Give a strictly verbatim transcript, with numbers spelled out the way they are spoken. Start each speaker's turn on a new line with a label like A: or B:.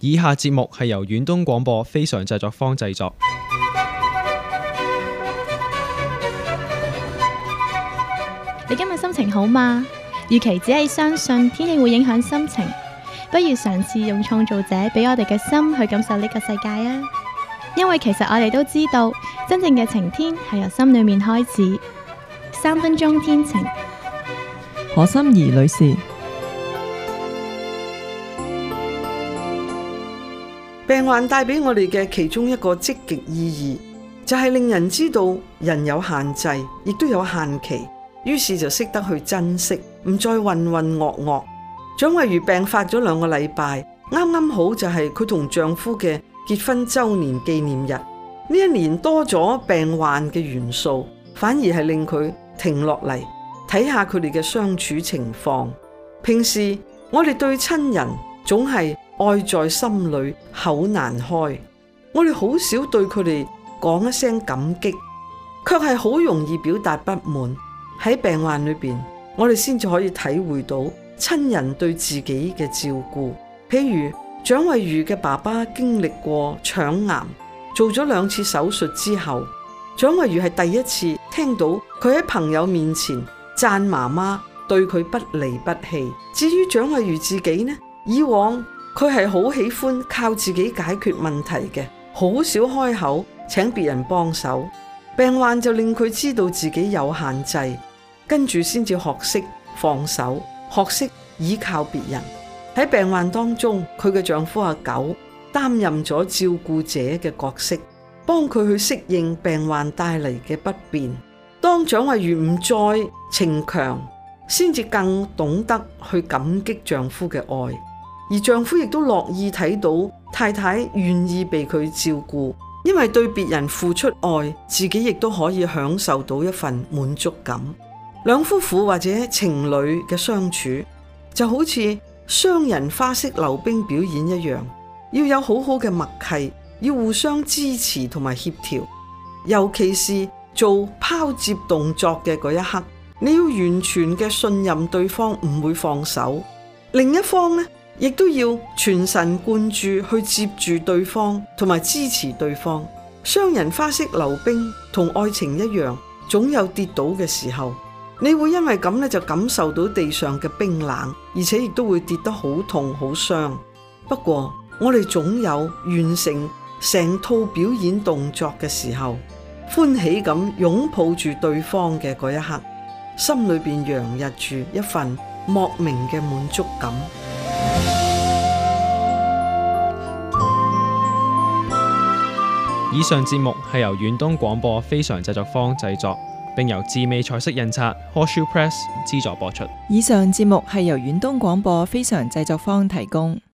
A: 以下節目係由遠東廣播非常製作坊製作。
B: 你今日心情好嗎？與其只係相信天氣會影響心情，不如嘗試用創造者俾我哋嘅心去感受呢個世界啊！因為其實我哋都知道，真正嘅晴天係由心裏面開始。三分鐘天晴，
C: 何心怡女士。
D: 病患帶俾我哋嘅其中一個積極意義，就係令人知道人有限制，亦都有限期。於是就識得去珍惜，唔再渾渾噩噩。蔣慧茹病發咗兩個禮拜，啱啱好就係佢同丈夫嘅結婚周年紀念日。呢一年多咗病患嘅元素，反而係令佢停落嚟睇下佢哋嘅相處情況。平時我哋對親人總係愛在心裏口難開，我哋好少對佢哋講一聲感激，卻係好容易表達不滿。喺病患裏邊，我哋先至可以體會到親人對自己嘅照顧。譬如蔣慧茹嘅爸爸經歷過腸癌，做咗兩次手術之後，蔣慧茹係第一次聽到佢喺朋友面前讚媽媽對佢不離不棄。至於蔣慧茹自己呢，以往佢係好喜歡靠自己解決問題嘅，好少開口請別人幫手。病患就令佢知道自己有限制，跟住先至學識放手，學識依靠別人。喺病患當中，佢嘅丈夫阿九擔任咗照顧者嘅角色，幫佢去適應病患帶嚟嘅不便。當蔣慧茹唔再逞強，先至更懂得去感激丈夫嘅愛，而丈夫亦都樂意睇到太太願意被佢照顧。因為對別人付出愛，自己亦都可以享受到一份滿足感。兩夫婦或者情侶嘅相處，就好似雙人花式溜冰表演一樣，要有好好嘅默契，要互相支持同埋協調。尤其是做拋接動作嘅嗰一刻，你要完全嘅信任對方唔會放手，另一方呢，亦都要全神貫注去接住對方，同埋支持對方。雙人花式溜冰同愛情一樣，總有跌倒嘅時候，你會因為咁咧就感受到地上嘅冰冷，而且亦都會跌得好痛好傷。不過我哋總有完成成套表演動作嘅時候，歡喜咁擁抱住對方嘅嗰一刻，心裏邊洋溢住一份莫名嘅滿足感。
A: 以上節目係由遠東廣播非常製作坊製作，並由智美彩色印刷 Horseshoe Press 資助播出。
C: 以上節目係由遠東廣播非常製作坊提供。